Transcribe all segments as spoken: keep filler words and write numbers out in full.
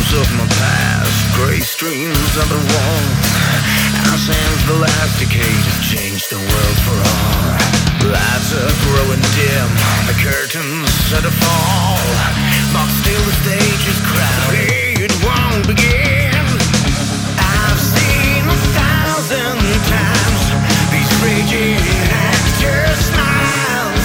of my past, grey streams of the wall. Our sands the last decade have changed the world for all. Lights are growing dim, the curtains set to fall, but still the stage is crowded, it won't begin. I've seen a thousand times these raging actors' smiles.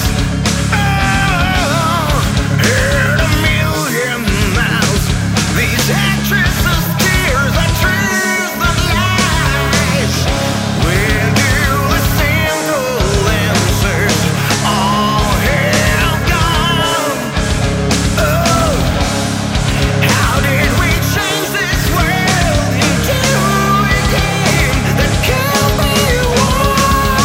Oh, heard a million miles. These actresses' tears are truth that lies. Where do the simple answers all have gone? Oh, how did we change this world into a game that can't be won?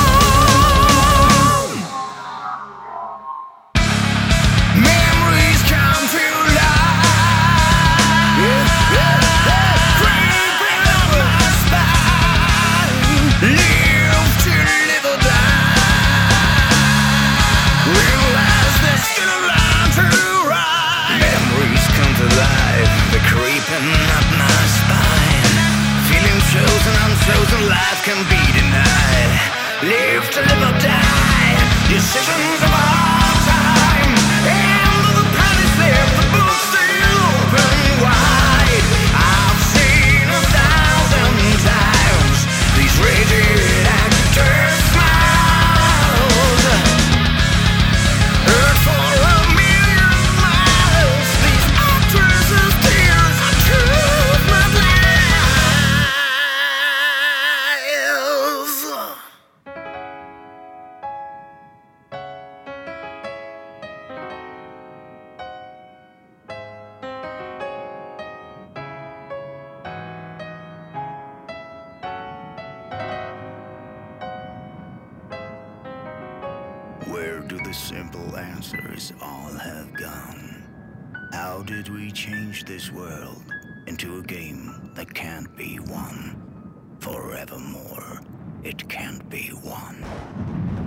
Memories come to life, creeping up my spine. Live to live or die. Realize there's still a line to ride. Memories come to life, they're creeping up my spine. Feeling chosen, unchosen, life can be denied. Live to live or die. Decisions of our time. End of the palace there, the book's still open wide. I've seen a thousand times these raging actors' smiles. Heard for a million miles. These actresses' tears are truth, not lies. Where do the simple answers all have gone? How did we change this world into a game that can't be won? Forevermore, it can't be won.